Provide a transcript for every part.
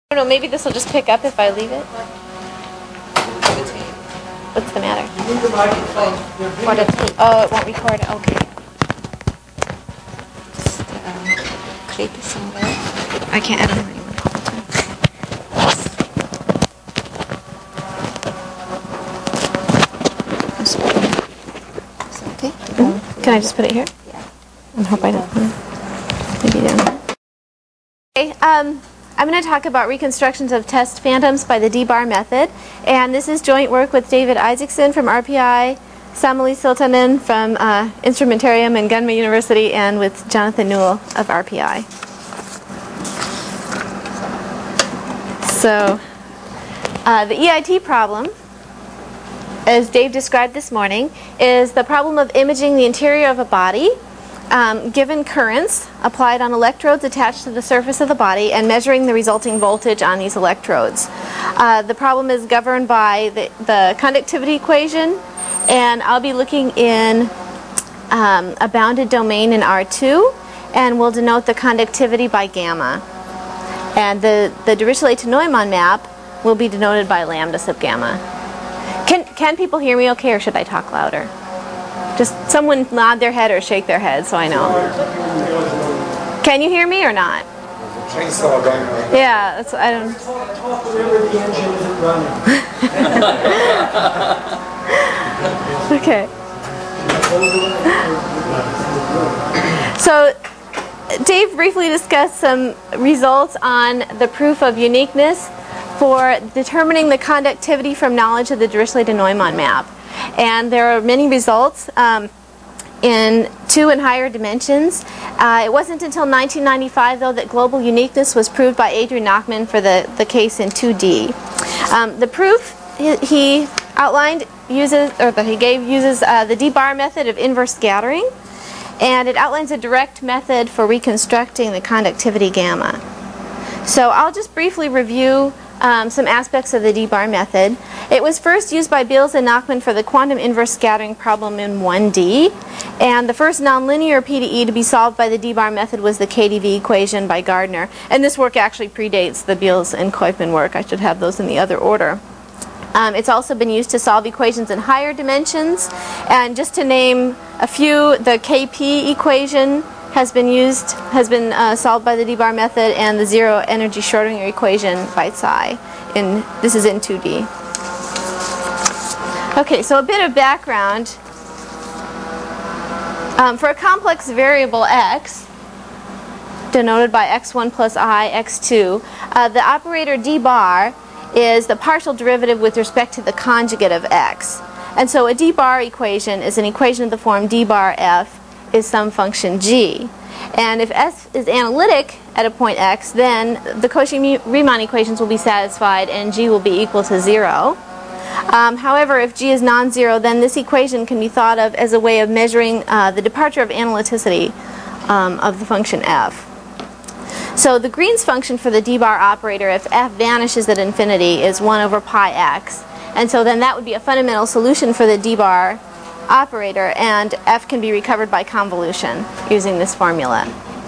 I don't know, maybe this will just pick up if I leave it. What's the matter? You need the microphone. Oh, it won't record it. Okay. Just create this somewhere. I can't edit anyone all the time. Is that okay? Mm-hmm. Can I just put it here? Yeah. I hope I don't. Maybe down. Okay. I'm going to talk about reconstructions of test phantoms by the D-bar method, and this is joint work with David Isaacson from RPI, Samuli Siltanen from Instrumentarium and Gunma University, and with Jonathan Newell of RPI. So, the EIT problem, as Dave described this morning, is the problem of imaging the interior of a body given currents applied on electrodes attached to the surface of the body and measuring the resulting voltage on these electrodes. The problem is governed by the conductivity equation, and I'll be looking in a bounded domain in R2, and we'll denote the conductivity by gamma. And the Dirichlet to Neumann map will be denoted by lambda sub gamma. Can people hear me okay, or should I talk louder? Just someone nod their head or shake their head so I know. Can you hear me or not? Chainsaw going on. Yeah, that's, I don't. Talk whenever the engine isn't running. Okay. So, Dave briefly discussed some results on the proof of uniqueness for determining the conductivity from knowledge of the Dirichlet to Neumann map. And there are many results in 2 and higher dimensions. It wasn't until 1995, though, that global uniqueness was proved by Adrian Nachman for the case in 2D. The proof he outlined uses the D-bar method of inverse scattering, and it outlines a direct method for reconstructing the conductivity gamma. So I'll just briefly review some aspects of the D-bar method. It was first used by Beals and Nachman for the quantum inverse scattering problem in 1D, and the first nonlinear PDE to be solved by the D-bar method was the KdV equation by Gardner, and this work actually predates the Beals and Koopman work. I should have those in the other order. It's also been used to solve equations in higher dimensions, and just to name a few, the KP equation has been solved by the D-bar method, and the zero energy Schrodinger equation by Psi. This is in 2D. Okay, so a bit of background. For a complex variable x, denoted by x1 plus I, x2, the operator D-bar is the partial derivative with respect to the conjugate of x. And so a D-bar equation is an equation of the form D bar f is some function g. And if s is analytic at a point x, then the Cauchy-Riemann equations will be satisfied and g will be equal to 0. However, if g is non-zero, then this equation can be thought of as a way of measuring the departure of analyticity of the function f. So the Green's function for the D-bar operator, if f vanishes at infinity, is 1 over pi x. And so then that would be a fundamental solution for the D-bar operator, and f can be recovered by convolution using this formula.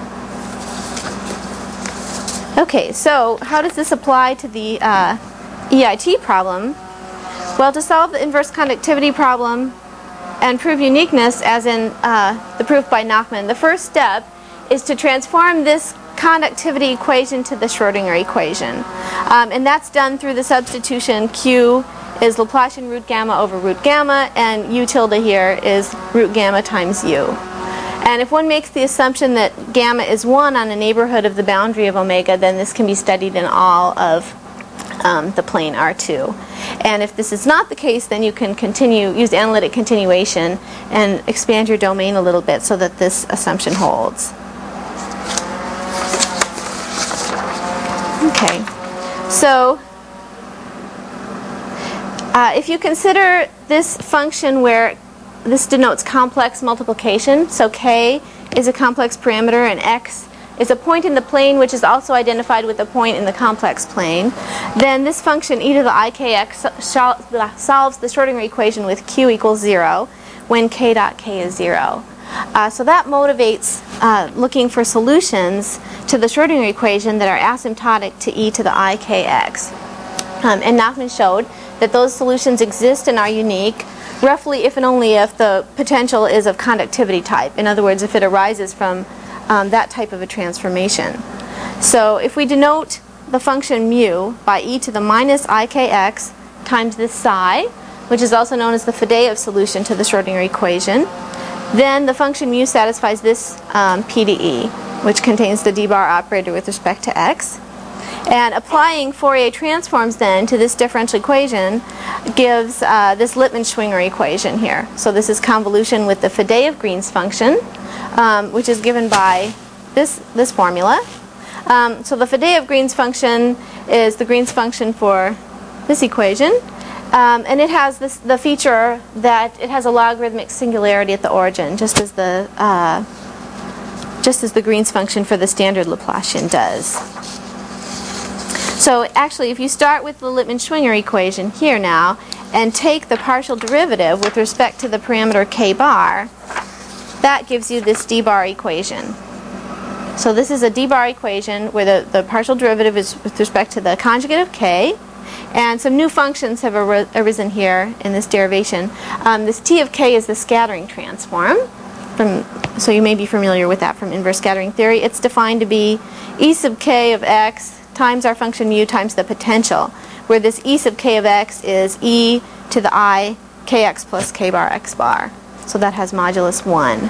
Okay, so how does this apply to the EIT problem? Well, to solve the inverse conductivity problem and prove uniqueness, as in the proof by Nachman, the first step is to transform this conductivity equation to the Schrodinger equation. And that's done through the substitution Q is Laplacian root gamma over root gamma, and U tilde here is root gamma times U. And if one makes the assumption that gamma is 1 on a neighborhood of the boundary of omega, then this can be studied in all of the plane R2. And if this is not the case, then you can use analytic continuation and expand your domain a little bit so that this assumption holds. Okay, so if you consider this function where this denotes complex multiplication, so k is a complex parameter and x is a point in the plane which is also identified with a point in the complex plane, then this function e to the ikx solves the Schrodinger equation with q equals 0 when k dot k is 0. So that motivates looking for solutions to the Schrodinger equation that are asymptotic to e to the I kx. And Nachman showed that those solutions exist and are unique, roughly if and only if the potential is of conductivity type. In other words, if it arises from that type of a transformation. So if we denote the function mu by e to the minus I kx times this psi, which is also known as the Faddeev solution to the Schrodinger equation, then the function mu satisfies this PDE, which contains the d-bar operator with respect to x. And applying Fourier transforms then to this differential equation gives this Lippmann-Schwinger equation here. So this is convolution with the Faddeev-Green's function, which is given by this formula. So the Faddeev-Green's function is the Green's function for this equation. And it has the feature that it has a logarithmic singularity at the origin, just as the Green's function for the standard Laplacian does. So actually, if you start with the Lippmann-Schwinger equation here now and take the partial derivative with respect to the parameter k bar, that gives you this d-bar equation. So this is a d-bar equation where the partial derivative is with respect to the conjugate of k, and some new functions have arisen here in this derivation. This t of k is the scattering transform, so you may be familiar with that from inverse scattering theory. It's defined to be e sub k of x times our function mu times the potential, where this e sub k of x is e to the I kx plus k bar x bar. So that has modulus 1.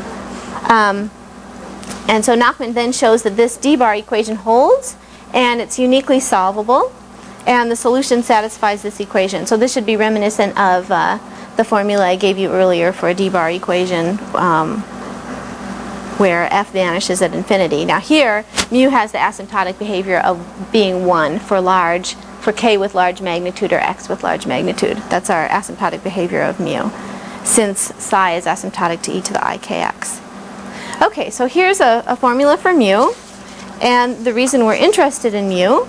And so Nachman then shows that this d-bar equation holds, and it's uniquely solvable, and the solution satisfies this equation. So this should be reminiscent of the formula I gave you earlier for a d-bar equation where f vanishes at infinity. Now here, mu has the asymptotic behavior of being 1 for k with large magnitude or x with large magnitude. That's our asymptotic behavior of mu, since psi is asymptotic to e to the I kx. Okay, so here's a formula for mu, and the reason we're interested in mu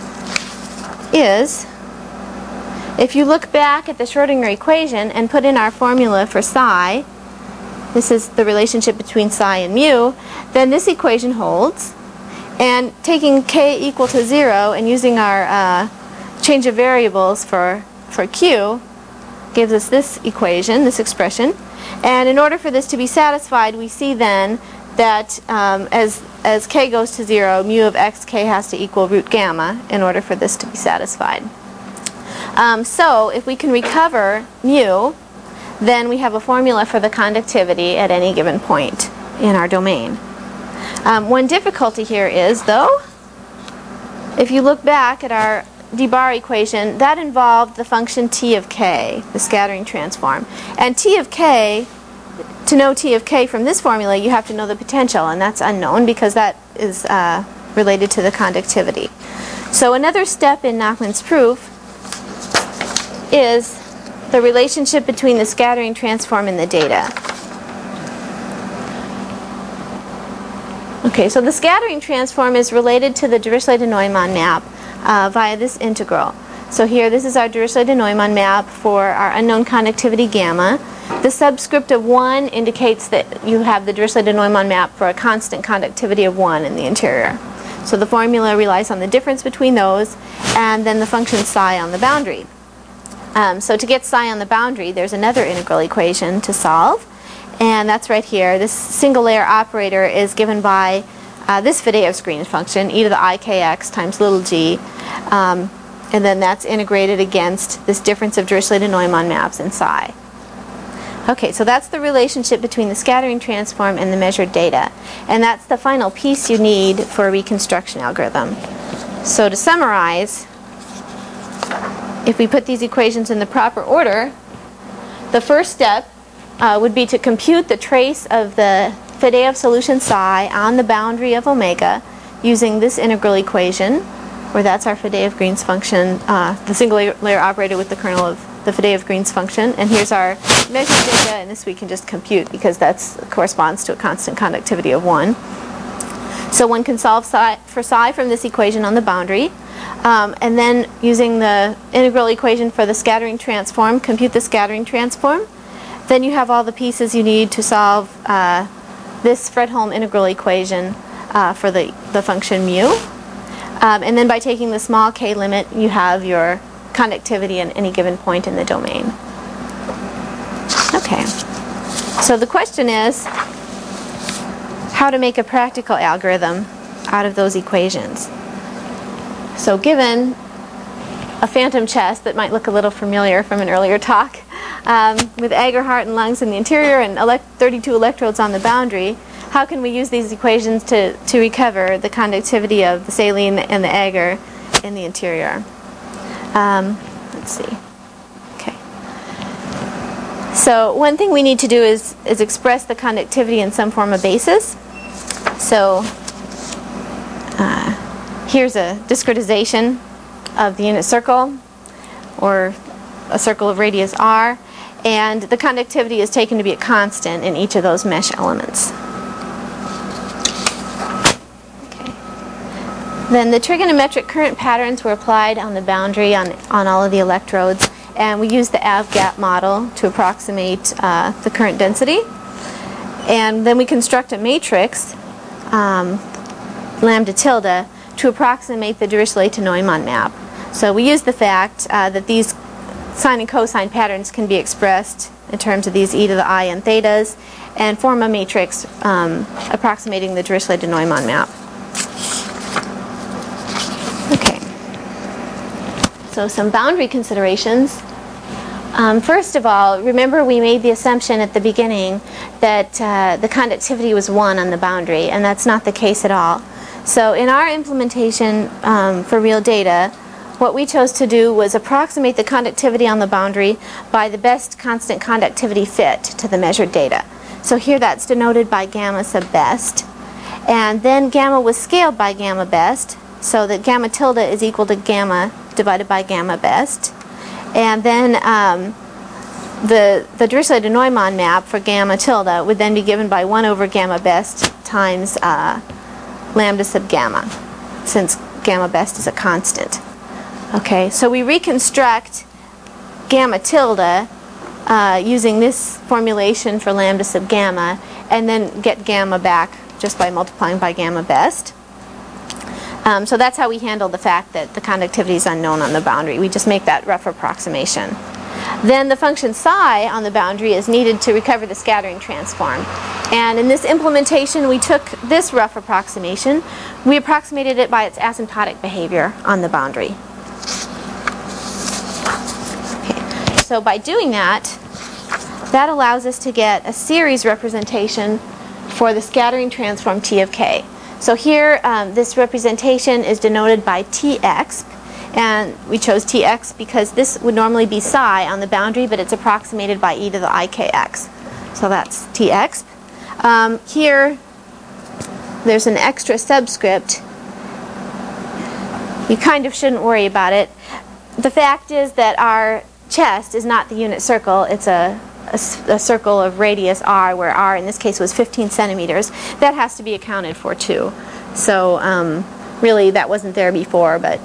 is if you look back at the Schrodinger equation and put in our formula for psi, this is the relationship between psi and mu, then this equation holds. And taking k equal to 0 and using our change of variables for q gives us this equation, this expression. And in order for this to be satisfied, we see then that as k goes to 0, mu of xk has to equal root gamma in order for this to be satisfied. So if we can recover mu, then we have a formula for the conductivity at any given point in our domain. One difficulty here is, though, if you look back at our d-bar equation, that involved the function t of k, the scattering transform. And t of k, to know t of k from this formula, you have to know the potential, and that's unknown because that is related to the conductivity. So another step in Nachman's proof is the relationship between the scattering transform and the data. Okay, so the scattering transform is related to the Dirichlet de Neumann map via this integral. So here, this is our Dirichlet de Neumann map for our unknown conductivity gamma. The subscript of 1 indicates that you have the Dirichlet de Neumann map for a constant conductivity of 1 in the interior. So the formula relies on the difference between those, and then the function psi on the boundary. So to get psi on the boundary, there's another integral equation to solve, and that's right here. This single layer operator is given by this Faddeev's Green's function, e to the I kx times little g, and then that's integrated against this difference of Dirichlet de Neumann maps in psi. Okay, so that's the relationship between the scattering transform and the measured data, and that's the final piece you need for a reconstruction algorithm. So to summarize, if we put these equations in the proper order, the first step would be to compute the trace of the Faddeev solution psi on the boundary of omega using this integral equation, where that's our Faddeev Green's function, the single layer operator with the kernel of the Faddeev Green's function. And here's our measured data, and this we can just compute because that corresponds to a constant conductivity of 1. So one can solve for psi from this equation on the boundary. And then using the integral equation for the scattering transform, compute the scattering transform. Then you have all the pieces you need to solve this Fredholm integral equation for the function mu. And then by taking the small k limit, you have your conductivity at any given point in the domain. Okay, so the question is how to make a practical algorithm out of those equations. So given a phantom chest that might look a little familiar from an earlier talk, with agar, heart, and lungs in the interior and 32 electrodes on the boundary, how can we use these equations to recover the conductivity of the saline and the agar in the interior? Let's see. Okay. So one thing we need to do is express the conductivity in some form of basis. So here's a discretization of the unit circle, or a circle of radius r, and the conductivity is taken to be a constant in each of those mesh elements. Okay. Then the trigonometric current patterns were applied on the boundary on all of the electrodes, and we used the Avgap model to approximate the current density. And then we construct a matrix, lambda tilde, to approximate the Dirichlet to Neumann map. So we use the fact that these sine and cosine patterns can be expressed in terms of these e to the I and thetas, and form a matrix approximating the Dirichlet to Neumann map. Okay. So some boundary considerations. First of all, remember we made the assumption at the beginning that the conductivity was 1 on the boundary, and that's not the case at all. So in our implementation for real data, what we chose to do was approximate the conductivity on the boundary by the best constant conductivity fit to the measured data. So here that's denoted by gamma sub best. And then gamma was scaled by gamma best, so that gamma tilde is equal to gamma divided by gamma best. And then the Dirichlet to Neumann map for gamma tilde would then be given by 1 over gamma best times lambda sub gamma, since gamma best is a constant. Okay, so we reconstruct gamma tilde using this formulation for lambda sub gamma, and then get gamma back just by multiplying by gamma best. So that's how we handle the fact that the conductivity is unknown on the boundary. We just make that rough approximation. Then the function psi on the boundary is needed to recover the scattering transform. And in this implementation, we took this rough approximation. We approximated it by its asymptotic behavior on the boundary. Okay. So by doing that, that allows us to get a series representation for the scattering transform T of k. So here, this representation is denoted by Tx, and we chose Tx because this would normally be psi on the boundary, but it's approximated by e to the ikx. So that's Tx. Here, there's an extra subscript. You kind of shouldn't worry about it. The fact is that our chest is not the unit circle. It's a circle of radius r, where r in this case was 15 centimeters. That has to be accounted for too. So really that wasn't there before, but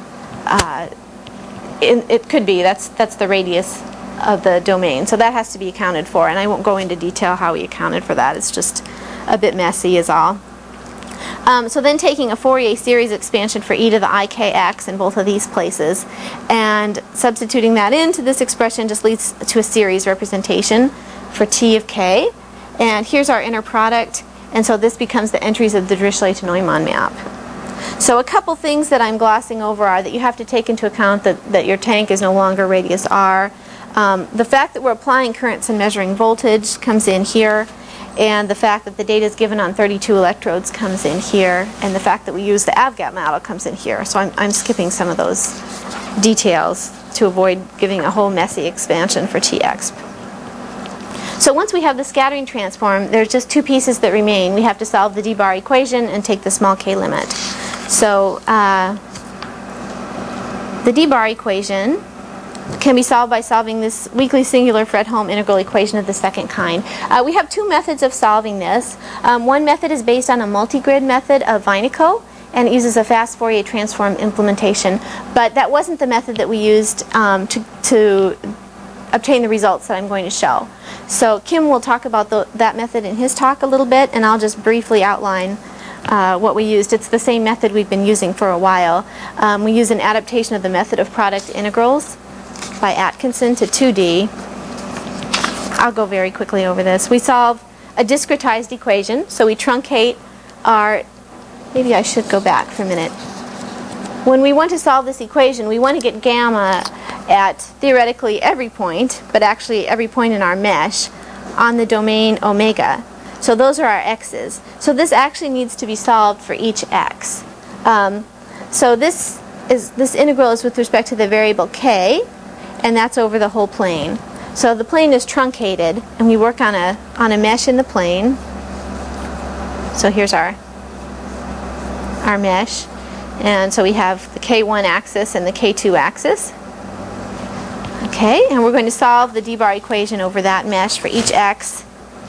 it could be. That's the radius of the domain. So that has to be accounted for, and I won't go into detail how we accounted for that. It's just a bit messy is all. So then taking a Fourier series expansion for e to the ikx in both of these places, and substituting that into this expression just leads to a series representation for T of k. And here's our inner product, and so this becomes the entries of the Dirichlet to Neumann map. So a couple things that I'm glossing over are that you have to take into account that your tank is no longer radius r. The fact that we're applying currents and measuring voltage comes in here, and the fact that the data is given on 32 electrodes comes in here, and the fact that we use the Avgap model comes in here. So I'm skipping some of those details to avoid giving a whole messy expansion for Tx. So once we have the scattering transform, there's just two pieces that remain. We have to solve the d-bar equation and take the small k limit. So the d-bar equation can be solved by solving this weakly singular Fredholm integral equation of the second kind. We have two methods of solving this. One method is based on a multigrid method of Weynekow, and it uses a fast Fourier transform implementation. But that wasn't the method that we used to obtain the results that I'm going to show. So Kim will talk about that method in his talk a little bit, and I'll just briefly outline what we used. It's the same method we've been using for a while. We use an adaptation of the method of product integrals by Atkinson to 2D. I'll go very quickly over this. We solve a discretized equation, so we truncate our, maybe I should go back for a minute. When we want to solve this equation, we want to get gamma at theoretically every point, but actually every point in our mesh on the domain omega. So those are our x's. So this actually needs to be solved for each x. So this integral is with respect to the variable k, and that's over the whole plane. So the plane is truncated, and we work on a mesh in the plane. So here's our mesh. And so we have the k1 axis and the k2 axis. Okay, and we're going to solve the d-bar equation over that mesh for each x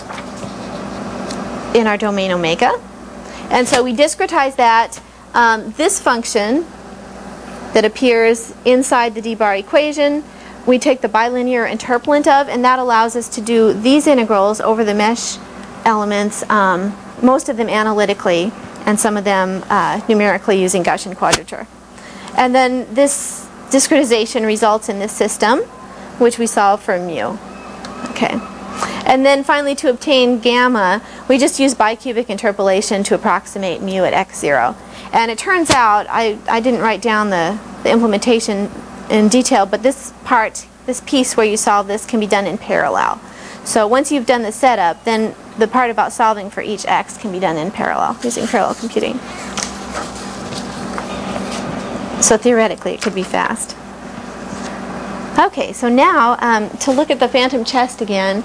in our domain omega. And so we discretize that. This function that appears inside the d-bar equation, we take the bilinear interpolant of, and that allows us to do these integrals over the mesh elements, most of them analytically, and some of them numerically using Gaussian quadrature. And then this discretization results in this system, which we solve for mu. Okay. And then finally, to obtain gamma, we just use bicubic interpolation to approximate mu at x0. And it turns out, I didn't write down the implementation in detail, but this piece where you solve this can be done in parallel. So once you've done the setup, then the part about solving for each x can be done in parallel, using parallel computing. So theoretically, it could be fast. Okay, so now to look at the phantom chest again,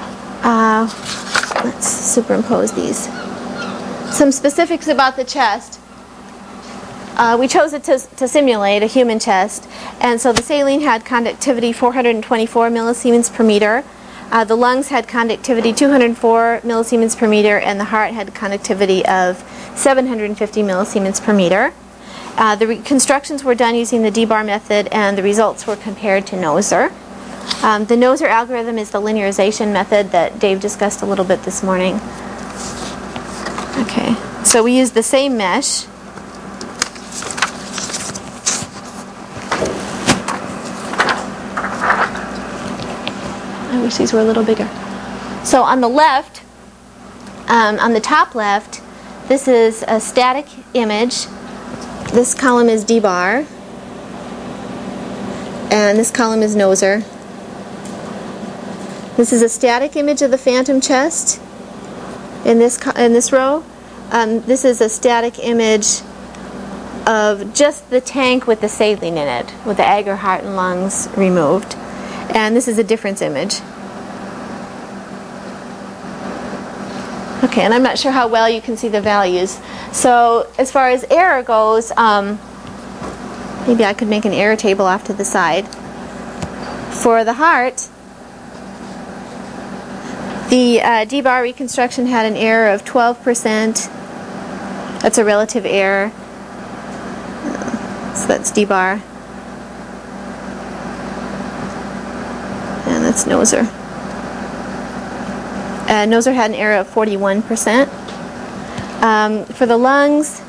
let's superimpose these. Some specifics about the chest. We chose it to simulate a human chest, and so the saline had conductivity 424 millisiemens per meter. The lungs had conductivity 204 millisiemens per meter, and the heart had conductivity of 750 millisiemens per meter. The reconstructions were done using the d-bar method, and the results were compared to Noether. The Noether algorithm is the linearization method that Dave discussed a little bit this morning. Okay, so we used the same mesh. I wish these were a little bigger. So on the left, on the top left, this is a static image. This column is d-bar, and this column is Noether. This is a static image of the phantom chest in this row. This is a static image of just the tank with the saline in it, with the agar, heart, and lungs removed. And this is a difference image. Okay, and I'm not sure how well you can see the values. So as far as error goes, maybe I could make an error table off to the side. For the heart, the d-bar reconstruction had an error of 12%. That's a relative error. So that's d-bar. And that's Noether. Noether had an error of 41%. For the lungs,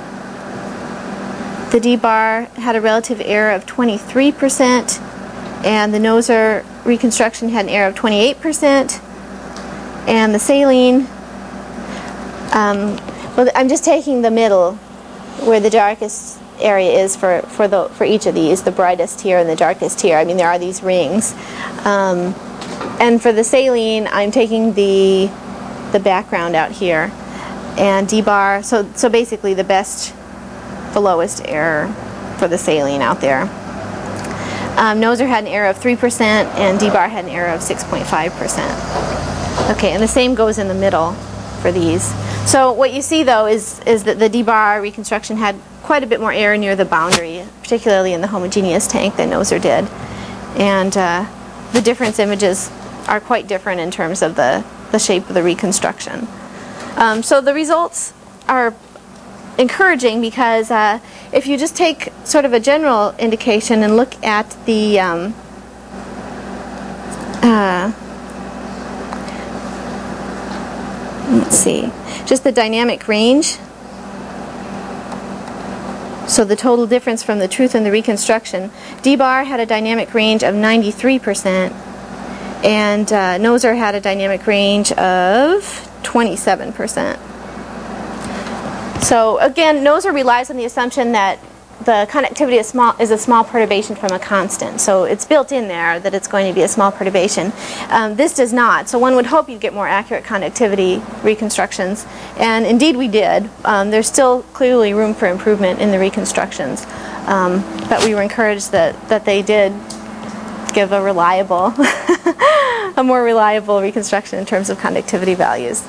the d-bar had a relative error of 23%, and the Noether reconstruction had an error of 28%. And the saline, well, I'm just taking the middle, where the darkest area is for each of these, the brightest here and the darkest here. I mean, there are these rings. And for the saline, I'm taking the background out here, and d-bar. So basically, the lowest error for the saline out there. Noether had an error of 3%, and d-bar had an error of 6.5%. Okay, and the same goes in the middle for these. So what you see, though, is that the d-bar reconstruction had quite a bit more error near the boundary, particularly in the homogeneous tank than Noether did. And the difference images are quite different in terms of the shape of the reconstruction. So the results are encouraging because if you just take sort of a general indication and look at the let's see, just the dynamic range. So the total difference from the truth and the reconstruction. D-bar had a dynamic range of 93%, and Noser had a dynamic range of 27%. So again, Noser relies on the assumption that the conductivity is a small perturbation from a constant. So it's built in there that it's going to be a small perturbation. This does not. So one would hope you'd get more accurate conductivity reconstructions. And indeed we did. There's still clearly room for improvement in the reconstructions. But we were encouraged that they did give a reliable, a more reliable reconstruction in terms of conductivity values.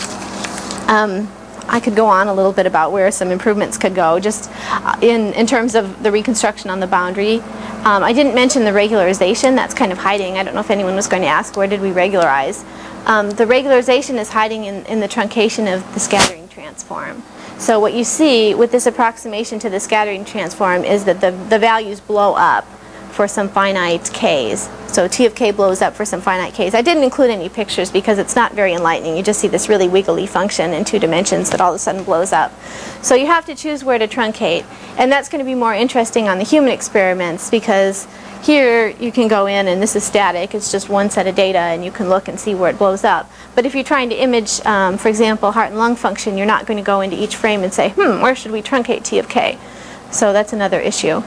I could go on a little bit about where some improvements could go, just in terms of the reconstruction on the boundary. I didn't mention the regularization. That's kind of hiding. I don't know if anyone was going to ask, where did we regularize? The regularization is hiding in the truncation of the scattering transform. So what you see with this approximation to the scattering transform is that the values blow up for some finite k's. So T of k blows up for some finite k's. I didn't include any pictures because it's not very enlightening. You just see this really wiggly function in 2 dimensions that all of a sudden blows up. So you have to choose where to truncate. And that's going to be more interesting on the human experiments, because here you can go in and this is static. It's just one set of data and you can look and see where it blows up. But if you're trying to image, for example, heart and lung function, you're not going to go into each frame and say, where should we truncate T of k? So that's another issue.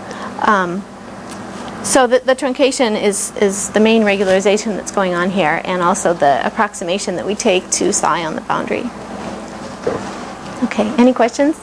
So the truncation is the main regularization that's going on here, and also the approximation that we take to psi on the boundary. Okay, any questions?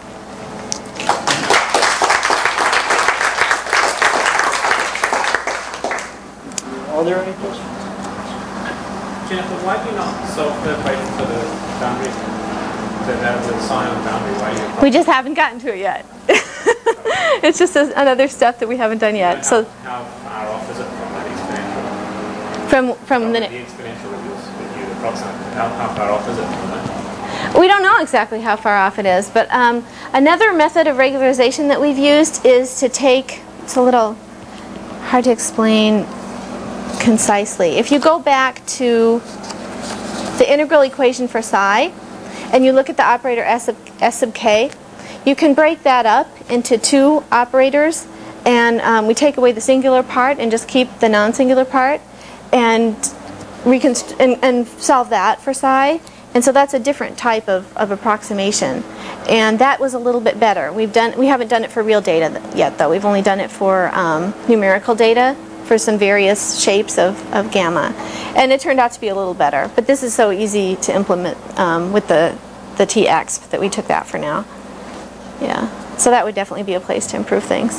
Are there any questions? Jennifer, why do you not solve the equation for the boundary? The psi on the boundary, why do you? We just haven't gotten to it yet. It's just another step that we haven't done yet. So how far off is it from that exponential? From the exponential that you approximate. How far off is it from that? We don't know exactly how far off it is, but another method of regularization that we've used is to take, it's a little hard to explain concisely. If you go back to the integral equation for psi, and you look at the operator S sub k, you can break that up into 2 operators, and we take away the singular part and just keep the non-singular part, and solve that for psi. And so that's a different type of approximation, and that was a little bit better. We haven't done it for real data yet, though. We've only done it for numerical data for some various shapes of gamma, and it turned out to be a little better. But this is so easy to implement with the TX that we took that for now. Yeah, so that would definitely be a place to improve things.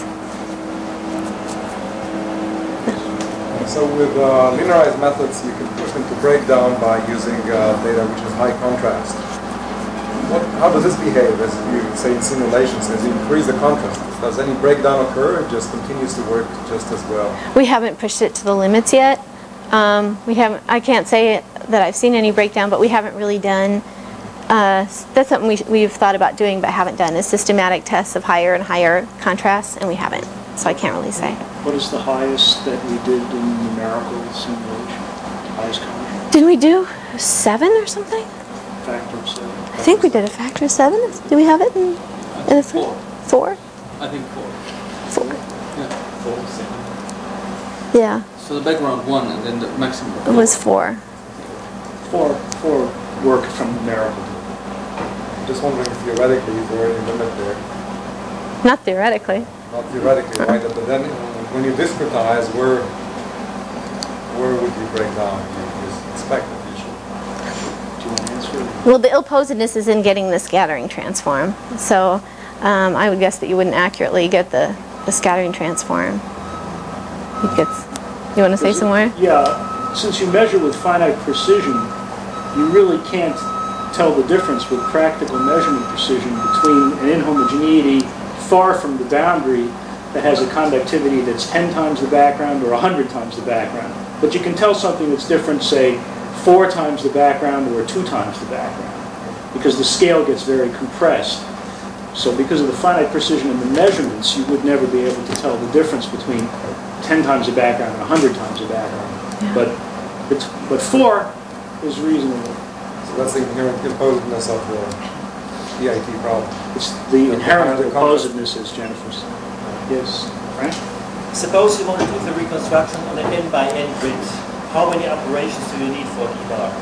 So with linearized methods, you can push them to breakdown by using data which is high contrast. How does this behave as you say in simulations? As you increase the contrast, does any breakdown occur? It just continues to work just as well? We haven't pushed it to the limits yet. I can't say that I've seen any breakdown, but we haven't really done. That's something we've thought about doing but haven't done, is systematic tests of higher and higher contrasts, and we haven't. So I can't really say. What is the highest that we did in numerical simulation? Highest contrast? Did we do 7 or something? Factor of 7. I think we did a factor of 7. Do we have it in a 4? 4? I think 4. 4. Yeah. 4, 7. Yeah. So the background 1 and then the maximum. It was 4. 4 work from numerical. Just wondering if theoretically is there any limit there? Not theoretically. Not theoretically, right? But then when you discretize, where would you break down? You just expect that you should. Do you want to answer? Well, the ill-posedness is in getting the scattering transform. So I would guess that you wouldn't accurately get the scattering transform. You want to say some more? Yeah. Since you measure with finite precision, you really can't tell the difference with practical measurement precision between an inhomogeneity far from the boundary that has a conductivity that's 10 times the background or 100 times the background. But you can tell something that's different, say, 4 times the background or 2 times the background, because the scale gets very compressed. So because of the finite precision in the measurements, you would never be able to tell the difference between 10 times the background and 100 times the background. Yeah. But But 4 is reasonable. So that's the inherent imposedness of the EIT problem. It's the inherent the contrast. imposedness, as Jennifer said. Yes, Frank? Suppose you want to do the reconstruction on an n-by-n grid. How many operations do you need for d-bar?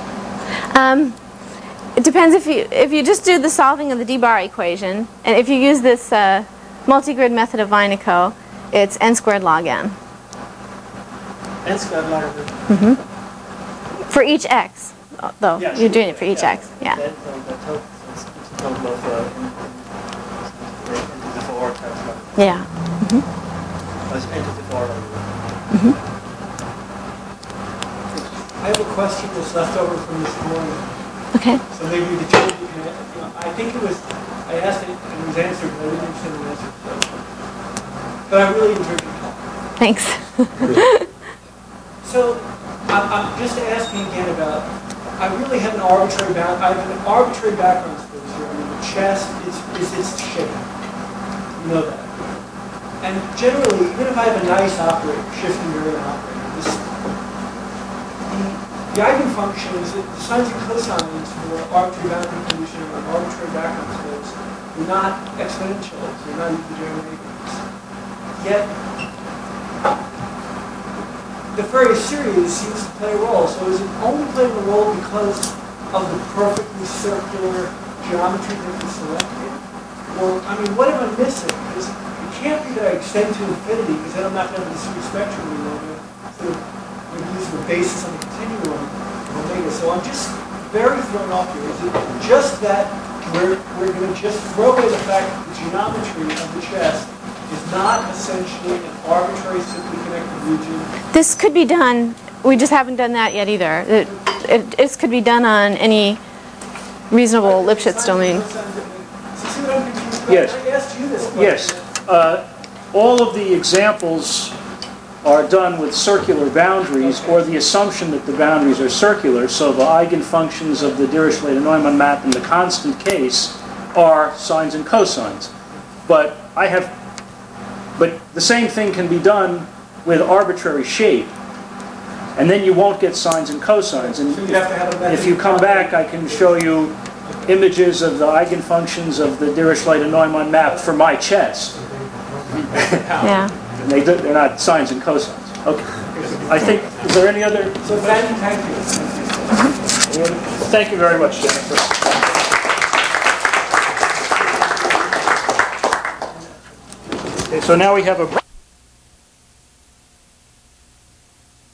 It depends if you just do the solving of the d-bar equation, and if you use this multi-grid method of Winoco, it's n squared log n. N squared log n. For each x, though. Yeah, You're doing it for each x. Yeah. That total is a total of n to the 4 times log. Yeah. It's n to the 4 log. I have a question that's left over from this morning. Okay. So maybe the two of you can, I think it was, I asked it and it was answered, but I didn't understand the answer. But I really enjoyed your talk. Thanks. So I'm just asking again about, I really have an arbitrary I have an arbitrary background space here. I mean, the chest is its shape. You know that. And generally, even if I have a nice operator, shifting variant operator, the eigenfunctions, the sines and cosines for arbitrary boundary condition or arbitrary background space are not exponentials, they're not equigeometries. Yet, the Fourier series seems to play a role. So is it only playing a role because of the perfectly circular geometry that we selected? Or, I mean, what am I missing? Because it can't be that I extend to infinity, because then I'm not going to have the super spectrum anymore. Sort of use the basis on the continuum of omega. So I'm just very thrown off here. Is it just that we're going to just throw away the fact that the geometry of the chest is not essentially an arbitrary simply connected region? This could be done. We just haven't done that yet either. This could be done on any reasonable Lipschitz domain. Yes. I asked you this question. Yes. All of the examples are done with circular boundaries, or the assumption that the boundaries are circular. So the eigenfunctions of the Dirichlet-Neumann map in the constant case are sines and cosines. But the same thing can be done with arbitrary shape, and then you won't get sines and cosines. And So you'd have to have a method if you come back, I can show you images of the eigenfunctions of the Dirichlet-Neumann map for my chest. Yeah. And they're not sines and cosines. Okay. I think, is there any other? So thank you. Thank you very much, Jennifer. Okay, so now we have a